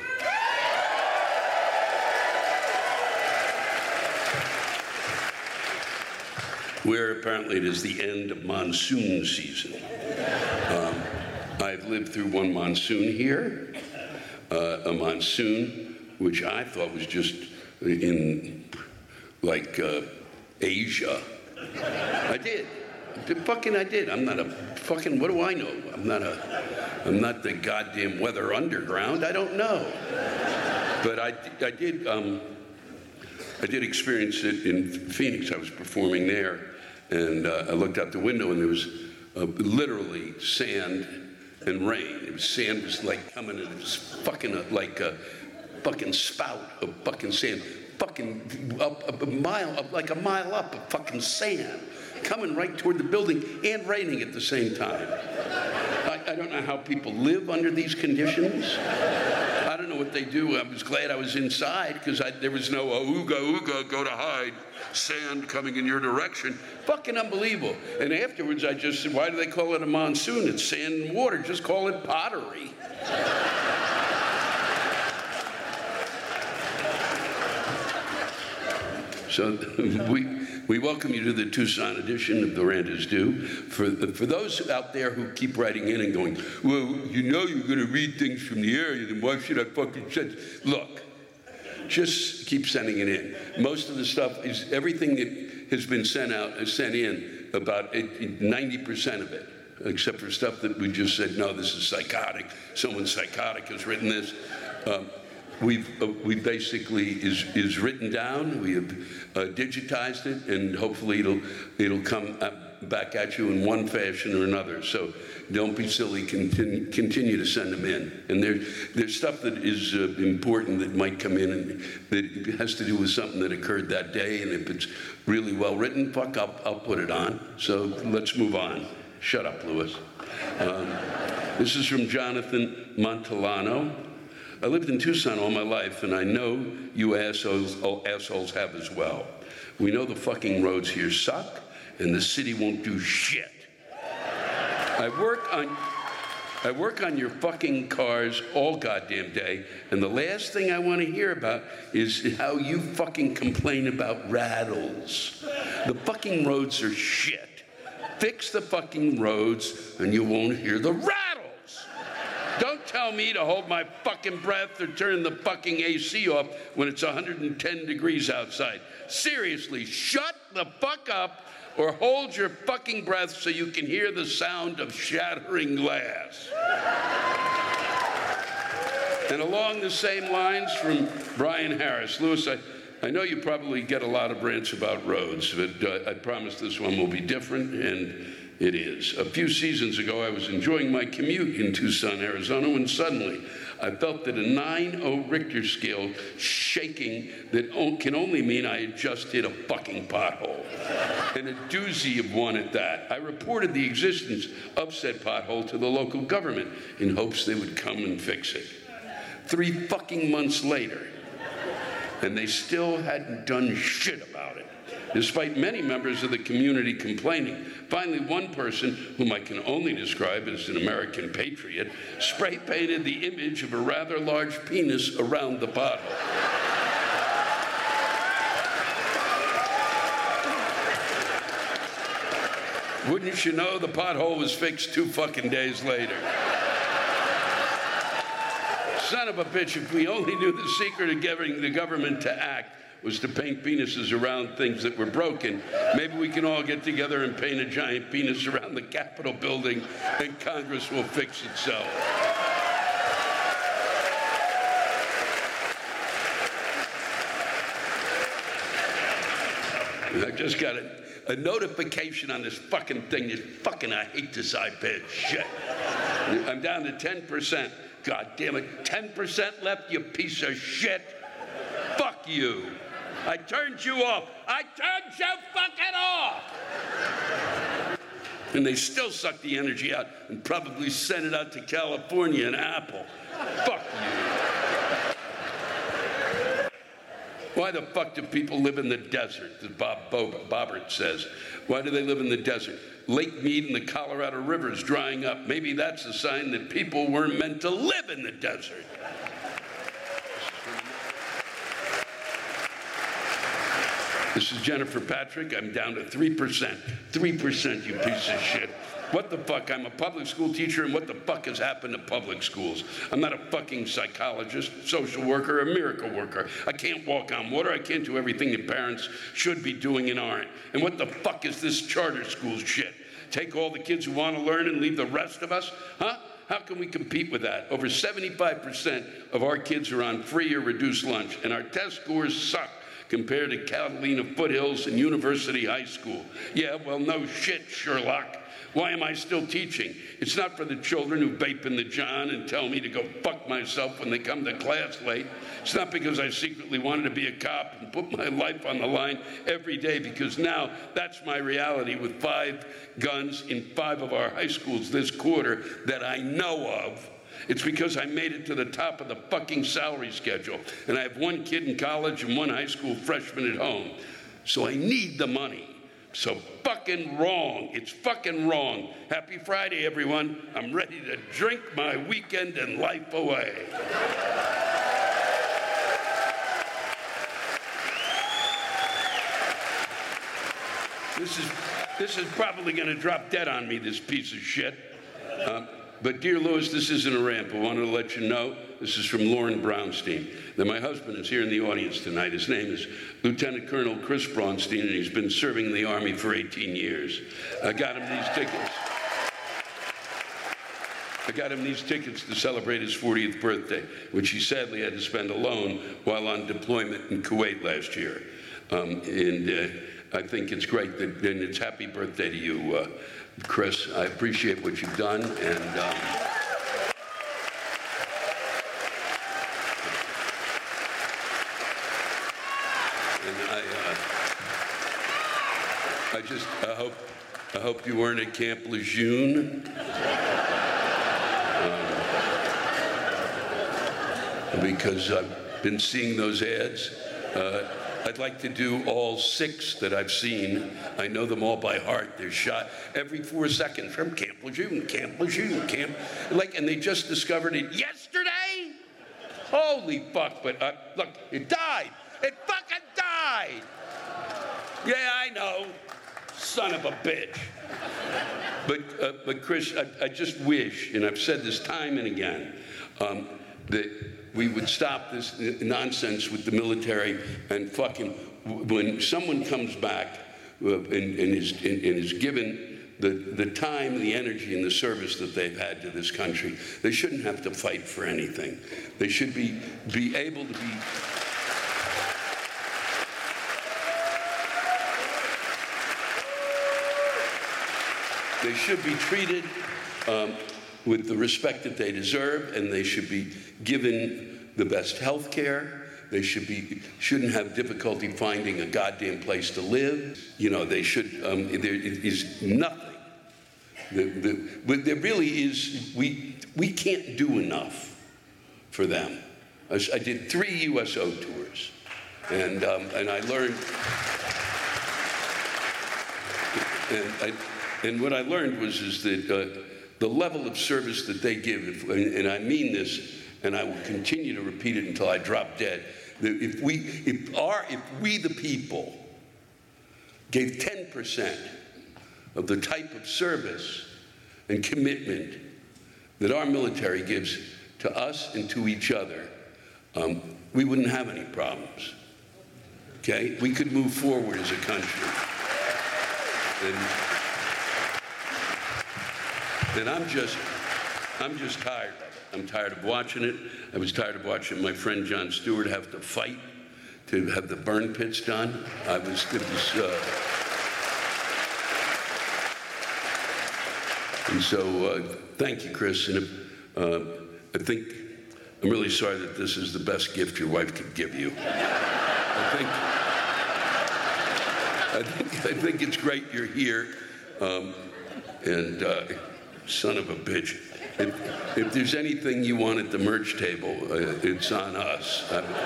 Where apparently it is the end of monsoon season. Um, I've lived through one monsoon here, uh, a monsoon which I thought was just in, like, uh, Asia. I did. Fucking I did. I'm not a fucking, what do I know? I'm not a, I'm not the goddamn Weather Underground. I don't know. But I, I did, um, I did experience it in Phoenix. I was performing there, and uh, I looked out the window, and there was uh, literally sand and rain. It was sand was like coming, it was fucking a, like a fucking spout of fucking sand, fucking up, up a mile, up, like a mile up of fucking sand, coming right toward the building and raining at the same time. I, I don't know how people live under these conditions. I don't know what they do. I was glad I was inside because there was no uh, ooga ooga, go to hide, sand coming in your direction. Fucking unbelievable. And afterwards I just said, why do they call it a monsoon? It's sand and water. Just call it pottery. So we we welcome you to the Tucson edition of The Rant Is Due. For, for those out there who keep writing in and going, well, you know you're going to read things from the area, then why should I fucking send? Look, just keep sending it in. Most of the stuff is, everything that has been sent out, is sent in, about ninety percent of it, except for stuff that we just said, no, this is psychotic. Someone psychotic has written this. Um, We've uh, we basically is is written down. We have uh, digitized it, and hopefully it'll it'll come uh, back at you in one fashion or another. So don't be silly. Continue, continue to send them in. And there, there's stuff that is uh, important that might come in and that has to do with something that occurred that day. And if it's really well written, fuck, I'll, I'll put it on. So let's move on. Shut up, Louis. Um, this is from Jonathan Montellano. I lived in Tucson all my life, and I know you assholes, oh, assholes have as well. We know the fucking roads here suck, and the city won't do shit. I work on, I work on your fucking cars all goddamn day, and the last thing I want to hear about is how you fucking complain about rattles. The fucking roads are shit. Fix the fucking roads, and you won't hear the rattles. Don't tell me to hold my fucking breath or turn the fucking A C off when it's one hundred ten degrees outside. Seriously, shut the fuck up or hold your fucking breath so you can hear the sound of shattering glass. And along the same lines from Brian Harris. Louis, I, I know you probably get a lot of rants about roads, but uh, I promise this one will be different, and it is. A few seasons ago, I was enjoying my commute in Tucson, Arizona, when suddenly I felt that a nine point oh Richter scale shaking that can only mean I had just hit a fucking pothole. And a doozy of one at that. I reported the existence of said pothole to the local government in hopes they would come and fix it. Three fucking months later, and they still hadn't done shit about it, despite many members of the community complaining. Finally, one person, whom I can only describe as an American patriot, spray painted the image of a rather large penis around the pothole. Wouldn't you know, the pothole was fixed two fucking days later. Son of a bitch, if we only knew the secret of getting the government to act was to paint penises around things that were broken, maybe we can all get together and paint a giant penis around the Capitol building and Congress will fix itself. I just got a, a notification on this fucking thing. This fucking, I hate this iPad shit. I'm down to ten percent. God damn it, ten percent left, you piece of shit. Fuck you. I turned you off. I turned you fucking off. And they still suck the energy out and probably send it out to California and Apple. Fuck you. Why the fuck do people live in the desert, as Bob Bobbert says? Why do they live in the desert? Lake Mead and the Colorado River is drying up. Maybe that's a sign that people weren't meant to live in the desert. This is Jennifer Patrick. I'm down to three percent. three percent, you piece of shit. What the fuck? I'm a public school teacher, and what the fuck has happened to public schools? I'm not a fucking psychologist, social worker, or miracle worker. I can't walk on water. I can't do everything that parents should be doing and aren't. And what the fuck is this charter school shit? Take all the kids who want to learn and leave the rest of us? Huh? How can we compete with that? Over seventy-five percent of our kids are on free or reduced lunch, and our test scores suck compared to Catalina Foothills and University High School. Yeah, well, no shit, Sherlock. Why am I still teaching? It's not for the children who vape in the John and tell me to go fuck myself when they come to class late. It's not because I secretly wanted to be a cop and put my life on the line every day, because now that's my reality with five guns in five of our high schools this quarter that I know of. It's because I made it to the top of the fucking salary schedule, and I have one kid in college and one high school freshman at home. So I need the money. So fucking wrong. It's fucking wrong. Happy Friday, everyone. I'm ready to drink my weekend and life away. This is, this is probably going to drop dead on me, this piece of shit. Uh, But, dear Louis, this isn't a rant. I wanted to let you know, this is from Lauren Brownstein, that my husband is here in the audience tonight. His name is Lieutenant Colonel Chris Braunstein, and he's been serving in the Army for eighteen years. I got him these tickets. I got him these tickets to celebrate his fortieth birthday, which he sadly had to spend alone while on deployment in Kuwait last year. Um, and uh, I think it's great that, and it's happy birthday to you, uh, Chris. I appreciate what you've done, and um, and I, uh, I just I hope I hope you weren't at Camp Lejeune. Um, because I've been seeing those ads. Uh, I'd like to do all six that I've seen. I know them all by heart. They're shot every four seconds from Camp Lejeune, Camp Lejeune, Camp, like, and they just discovered it yesterday. Holy fuck! But uh, look, it died. It fucking died. Yeah, I know, son of a bitch. But uh, but Chris, I, I just wish, and I've said this time and again, um, that we would stop this nonsense with the military and fucking, when someone comes back uh, and, and, is, and, and is given the, the time, the energy, and the service that they've had to this country, they shouldn't have to fight for anything. They should be, be able to be... They should be treated um, with the respect that they deserve, and they should be given the best health care. They should be, shouldn't have difficulty finding a goddamn place to live. You know, they should, um, there is nothing. The, the, but there really is, we, we can't do enough for them. I, I did three U S O tours, and, um, and I learned, and, I, and what I learned was is that uh, the level of service that they give, if, and, and I mean this, and I will continue to repeat it until I drop dead, that if we, if our, if we the people gave ten percent of the type of service and commitment that our military gives to us and to each other, um, we wouldn't have any problems, okay? We could move forward as a country. And, And I'm just, I'm just tired of it. I'm tired of watching it. I was tired of watching my friend Jon Stewart have to fight to have the burn pits done. I was, it was, uh, and so uh, thank you, Chris. And uh, I think, I'm really sorry that this is the best gift your wife could give you. I think, I think, I think it's great you're here. Um, and, uh, son of a bitch. If, if there's anything you want at the merch table, uh, it's on us. I mean,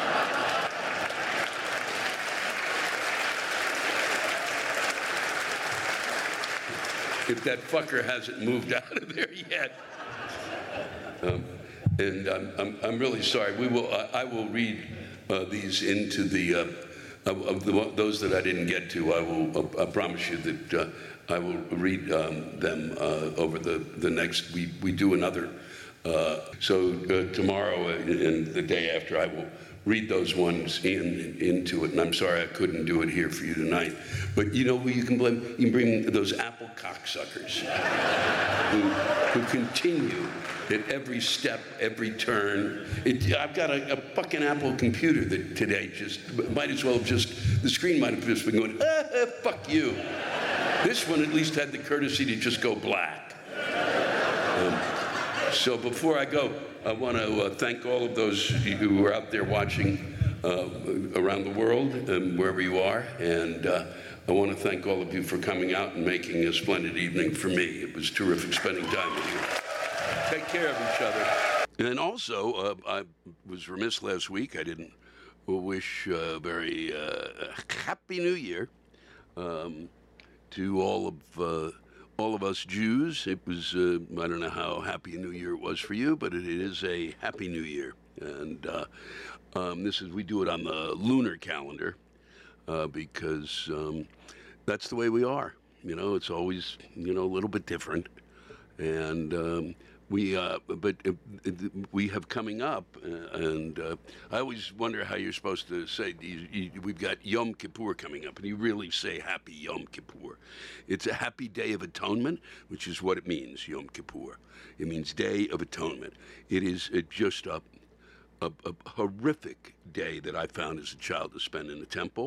if that fucker hasn't moved out of there yet. Um, and I'm, I'm, I'm really sorry. We will. Uh, I will read uh, these into the, uh, of, of the those that I didn't get to. I will. Uh, I promise you that. Uh, I will read um, them uh, over the, the next, we, we do another. Uh, so uh, tomorrow and the day after, I will read those ones in into it. And I'm sorry I couldn't do it here for you tonight. But you know who you can blame? You can bring those Apple cocksuckers who, who continue at every step, every turn. It, I've got a, a fucking Apple computer that today just, might as well have just, the screen might have just been going, ah, ah, fuck you. This one at least had the courtesy to just go black. Um, so before I go, I want to uh, thank all of those who are out there watching uh, around the world and wherever you are. And uh, I want to thank all of you for coming out and making a splendid evening for me. It was terrific spending time with you. Take care of each other. And also, uh, I was remiss last week. I didn't wish a uh, very uh, happy New Year. Um, to all of uh, all of us Jews. It was, uh, I don't know how happy a New Year it was for you, but it is a happy New Year. And uh, um, this is, we do it on the lunar calendar uh, because um, that's the way we are. You know, it's always, you know, a little bit different. And um, we, uh, but uh, we have coming up, uh, and uh, I always wonder how you're supposed to say, you, you, we've got Yom Kippur coming up, and you really say Happy Yom Kippur. It's a happy day of atonement, which is what it means, Yom Kippur. It means Day of Atonement. It is it just a, a, a horrific day that I found as a child to spend in the temple.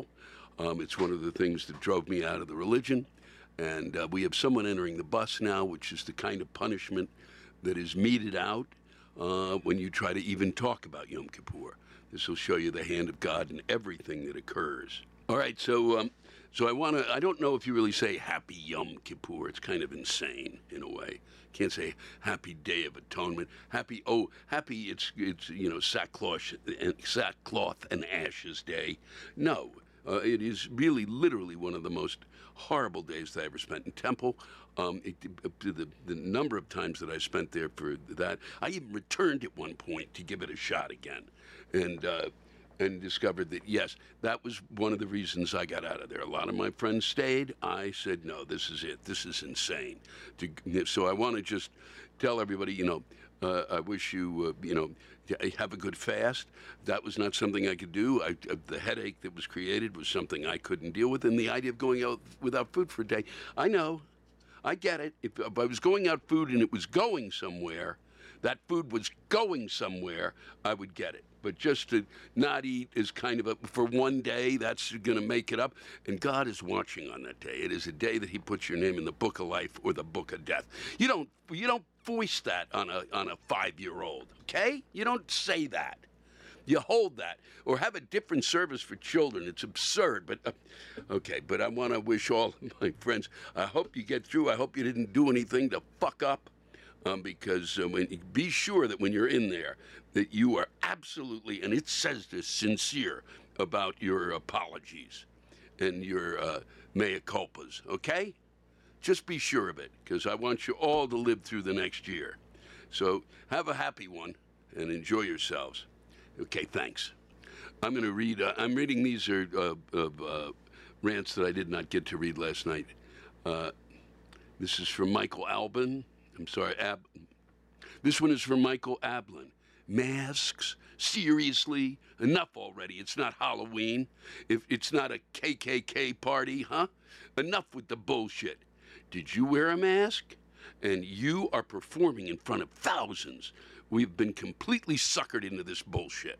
Um, it's one of the things that drove me out of the religion. And uh, we have someone entering the bus now, which is the kind of punishment that is meted out uh, when you try to even talk about Yom Kippur. This will show you the hand of God in everything that occurs. All right, so um, so I want to, I don't know if you really say Happy Yom Kippur. It's kind of insane in a way. Can't say Happy Day of Atonement. Happy, oh, happy, it's, it's you know, sackcloth and, sackcloth and ashes day. No. Uh, it is really, literally one of the most horrible days that I ever spent in Temple. Um, it, the, the number of times that I spent there for that, I even returned at one point to give it a shot again, and uh, and discovered that yes, that was one of the reasons I got out of there. A lot of my friends stayed. I said, no, this is it. This is insane. To, so I want to just tell everybody, you know, uh, I wish you, uh, you know, have a good fast. That was not something I could do. I, uh, the headache that was created was something I couldn't deal with. And the idea of going out without food for a day, I know, I get it. If, if I was going out food and it was going somewhere, that food was going somewhere, I would get it. But just to not eat is kind of a, for one day, that's going to make it up. And God is watching on that day. It is a day that he puts your name in the book of life or the book of death. You don't, you don't voice that on a, on a five-year-old, okay? You don't say that. You hold that. Or have a different service for children. It's absurd, but, uh, okay. But I want to wish all my friends, I hope you get through. I hope you didn't do anything to fuck up. Um, because uh, when, be sure that when you're in there, that you are absolutely, and it says this, sincere about your apologies and your uh, mea culpas, okay? Just be sure of it, because I want you all to live through the next year. So have a happy one and enjoy yourselves. Okay, thanks. I'm going to read, uh, I'm reading, these are uh, uh, uh, rants that I did not get to read last night. Uh, this is from Michael Albin. I'm sorry, Ab. This one is from Michael Ablin. Masks? Seriously? Enough already. It's not Halloween. If it's not a K K K party, huh? Enough with the bullshit. Did you wear a mask? And you are performing in front of thousands. We've been completely suckered into this bullshit.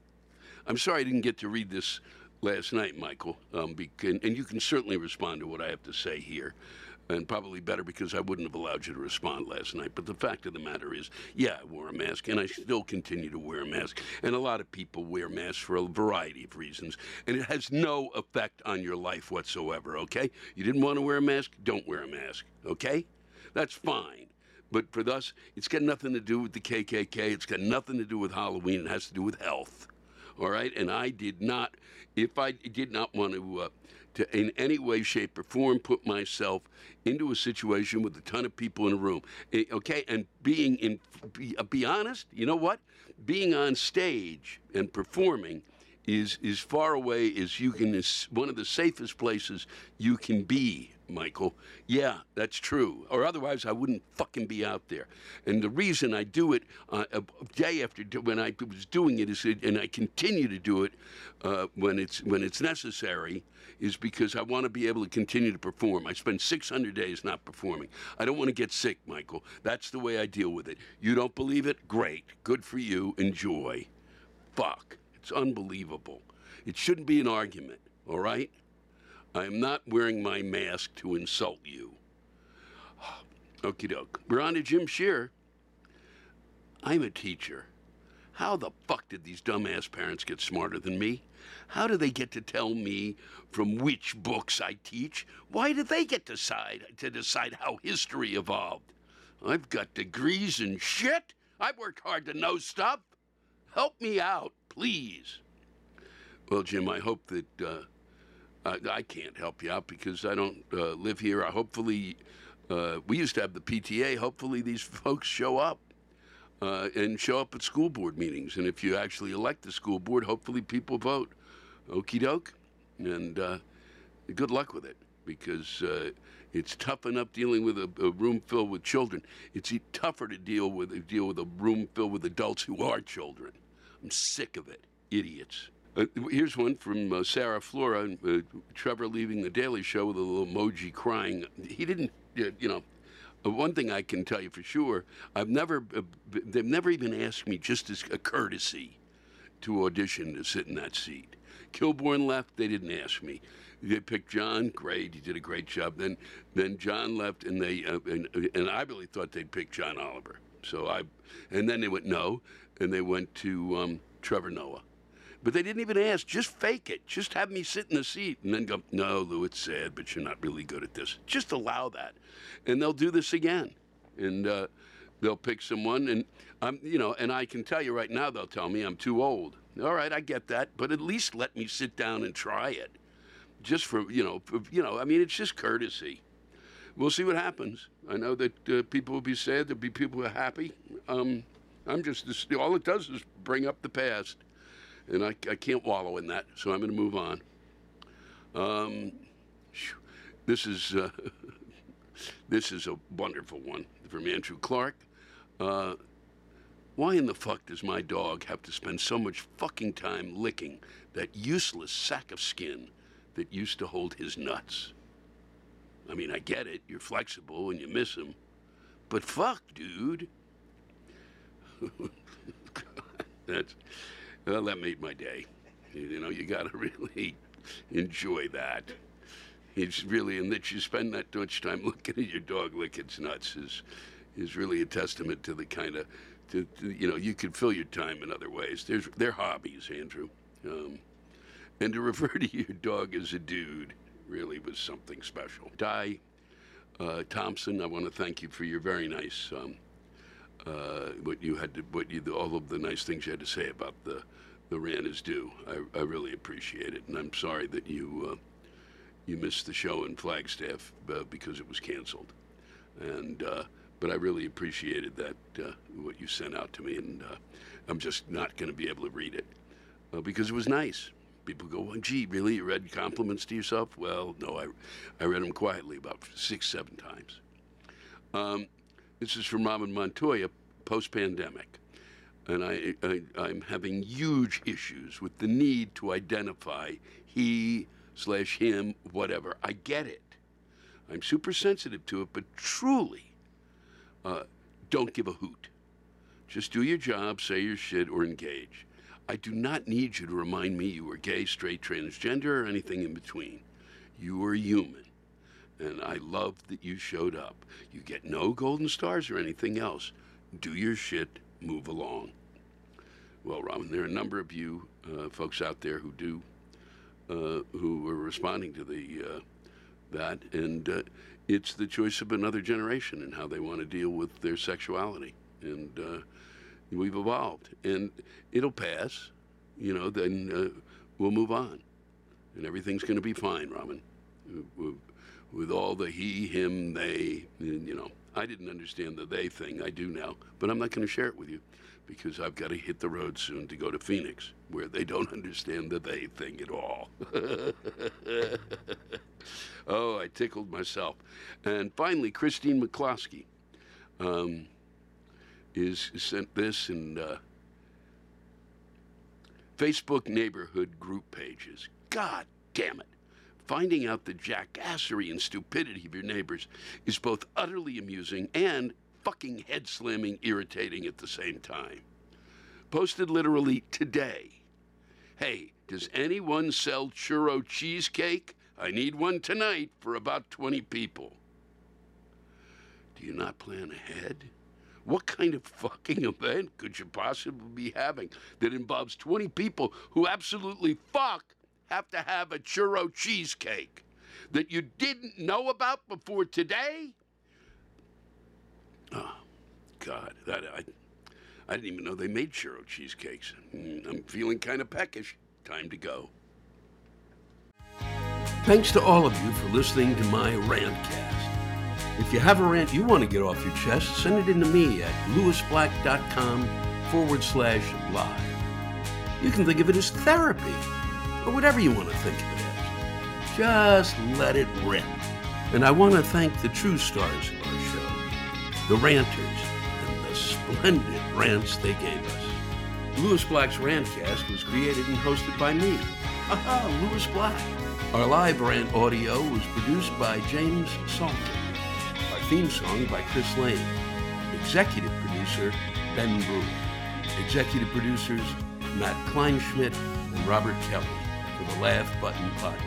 I'm sorry I didn't get to read this last night, Michael, um, because, and you can certainly respond to what I have to say here. And probably better because I wouldn't have allowed you to respond last night. But the fact of the matter is, yeah, I wore a mask, and I still continue to wear a mask. And a lot of people wear masks for a variety of reasons. And it has no effect on your life whatsoever, okay? You didn't want to wear a mask? Don't wear a mask, okay? That's fine. But for us, it's got nothing to do with the K K K. It's got nothing to do with Halloween. It has to do with health. All right, and I did not, if I did not want to, uh, to in any way, shape, or form, put myself into a situation with a ton of people in a room, okay, and being in, be, uh, be honest, you know what? Being on stage and performing is as far away as you can, is one of the safest places you can be, Michael. Yeah, that's true. Or otherwise, I wouldn't fucking be out there. And the reason I do it uh, a day after day, when I was doing it, is, and I continue to do it uh, when it's when it's necessary, is because I want to be able to continue to perform. I spend six hundred days not performing. I don't want to get sick, Michael. That's the way I deal with it. You don't believe it? Great. Good for you. Enjoy. Fuck. It's unbelievable. It shouldn't be an argument, all right? I am not wearing my mask to insult you. Okie doke. We're on to Jim Shear. I'm a teacher. How the fuck did these dumbass parents get smarter than me? How do they get to tell me from which books I teach? Why do they get to decide, to decide how history evolved? I've got degrees in shit. I've worked hard to know stuff. Help me out, please. Well, Jim, I hope that uh, I, I can't help you out because I don't uh, live here. I hopefully, uh, we used to have the P T A. Hopefully these folks show up uh, and show up at school board meetings. And if you actually elect the school board, hopefully people vote. Okie doke. And uh, good luck with it because uh, it's tough enough dealing with a, a room filled with children. It's tougher to deal with, deal with a room filled with adults who are children. I'm sick of it. Idiots. Uh, here's one from uh, Sarah Flora. Uh, Trevor leaving the Daily Show with a little emoji crying. He didn't, uh, you know, uh, one thing I can tell you for sure, I've never, uh, they've never even asked me just as a courtesy to audition to sit in that seat. Kilborn left, they didn't ask me. They picked John, great, he did a great job. Then then John left, and they uh, and, and I really thought they'd pick John Oliver. So I, and then they went no, and they went to um, Trevor Noah. But they didn't even ask, just fake it. Just have me sit in the seat and then go, no, Lou, it's sad, but you're not really good at this. Just allow that. And they'll do this again. And uh, they'll pick someone, and I'm, you know, and I can tell you right now, they'll tell me I'm too old. All right, I get that, but at least let me sit down and try it. Just for, you know, for, you know, I mean, it's just courtesy. We'll see what happens. I know that uh, people will be sad. There'll be people who are happy. Um, I'm just, this, all it does is bring up the past, and I, I can't wallow in that, so I'm going to move on. Um, this is uh, this is a wonderful one from Andrew Clark. Uh, why in the fuck does my dog have to spend so much fucking time licking that useless sack of skin that used to hold his nuts? I mean, I get it. You're flexible and you miss him. But fuck, dude. That's, well, that made my day. You know, you got to really enjoy that. It's really, and that you spend that much time looking at your dog lick its nuts is is really a testament to the kind of, to, to, you know, you could fill your time in other ways. There's, they're hobbies, Andrew. Um, and to refer to your dog as a dude really was something special. Di uh, Thompson, I want to thank you for your very nice, um, uh, what you had to, what you, all of the nice things you had to say about the, the Rant is Due. I, I really appreciate it, and I'm sorry that you, uh, you missed the show in Flagstaff uh, because it was canceled. And, uh, but I really appreciated that, uh, what you sent out to me, and uh, I'm just not going to be able to read it uh, because it was nice. People go, well, gee, really? You read compliments to yourself? Well, no, I, I read them quietly about six, seven times. Um, this is from Robin Montoya, post-pandemic. And I, I, I'm having huge issues with the need to identify he slash him, whatever. I get it. I'm super sensitive to it, but truly, uh, don't give a hoot. Just do your job, say your shit, or engage. I do not need you to remind me you were gay, straight, transgender, or anything in between. You are human, and I love that you showed up. You get no golden stars or anything else. Do your shit, move along. Well, Robin, there are a number of you uh, folks out there who do, uh, who are responding to the uh, that, and uh, it's the choice of another generation and how they want to deal with their sexuality, and uh, we've evolved, and it'll pass, you know, then uh, we'll move on, and everything's going to be fine, Robin, with, with all the he, him, they, and, you know. I didn't understand the they thing. I do now, but I'm not going to share it with you because I've got to hit the road soon to go to Phoenix, where they don't understand the they thing at all. Oh, I tickled myself. And finally, Christine McCloskey um, is sent this in uh, Facebook neighborhood group pages. God damn it. Finding out the jackassery and stupidity of your neighbors is both utterly amusing and fucking head-slamming irritating at the same time. Posted literally today. Hey, does anyone sell churro cheesecake? I need one tonight for about twenty people. Do you not plan ahead? What kind of fucking event could you possibly be having that involves twenty people who absolutely fuck have to have a churro cheesecake that you didn't know about before today? Oh, God, that I, I didn't even know they made churro cheesecakes. I'm feeling kind of peckish. Time to go. Thanks to all of you for listening to my Rantcast. If you have a rant you want to get off your chest, send it in to me at lewisblack.com forward slash live. You can think of it as therapy, or whatever you want to think of it as. Just let it rip. And I want to thank the true stars of our show, the ranters, and the splendid rants they gave us. Lewis Black's Rantcast was created and hosted by me, aha, Lewis Black. Our live rant audio was produced by James Salter. Our theme song by Chris Lane. Executive producer, Ben Brewer. Executive producers, Matt Kleinschmidt and Robert Kelly. for the Laugh Button Podcast.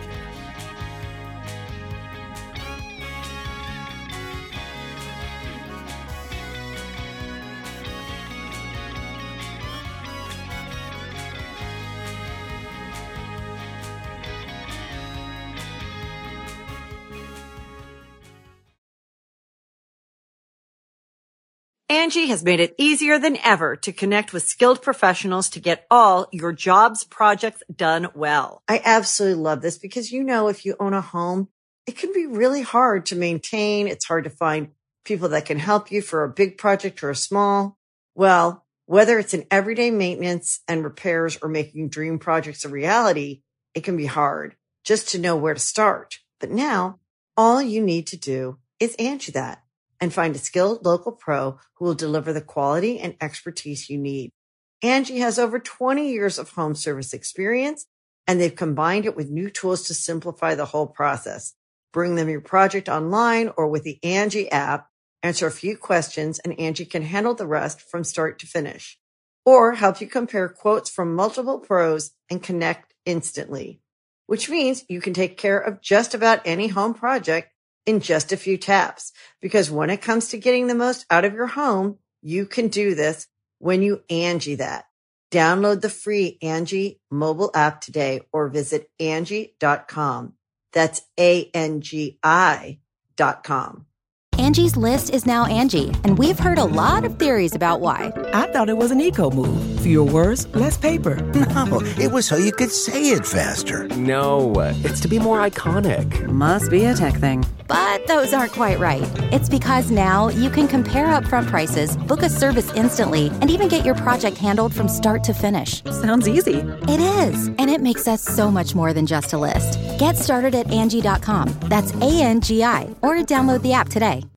Angie has made it easier than ever to connect with skilled professionals to get all your jobs projects done well. I absolutely love this because, you know, if you own a home, it can be really hard to maintain. It's hard to find people that can help you for a big project or a small. Well, whether it's in everyday maintenance and repairs or making dream projects a reality, it can be hard just to know where to start. But now all you need to do is Angie that and find a skilled local pro who will deliver the quality and expertise you need. Angie has over twenty years of home service experience, and they've combined it with new tools to simplify the whole process. Bring them your project online or with the Angie app, answer a few questions, and Angie can handle the rest from start to finish. Or help you compare quotes from multiple pros and connect instantly, which means you can take care of just about any home project in just a few taps. Because when it comes to getting the most out of your home, you can do this when you Angie that. Download the free Angie mobile app today or visit Angie dot com. That's A N G I dot com. Angie's List is now Angie, and we've heard a lot of theories about why. I thought it was an eco move. Fewer words, less paper. No, it was so you could say it faster. No, it's to be more iconic. Must be a tech thing. But those aren't quite right. It's because now you can compare upfront prices, book a service instantly, and even get your project handled from start to finish. Sounds easy. It is, and it makes us so much more than just a list. Get started at Angie dot com. That's A N G I, or download the app today.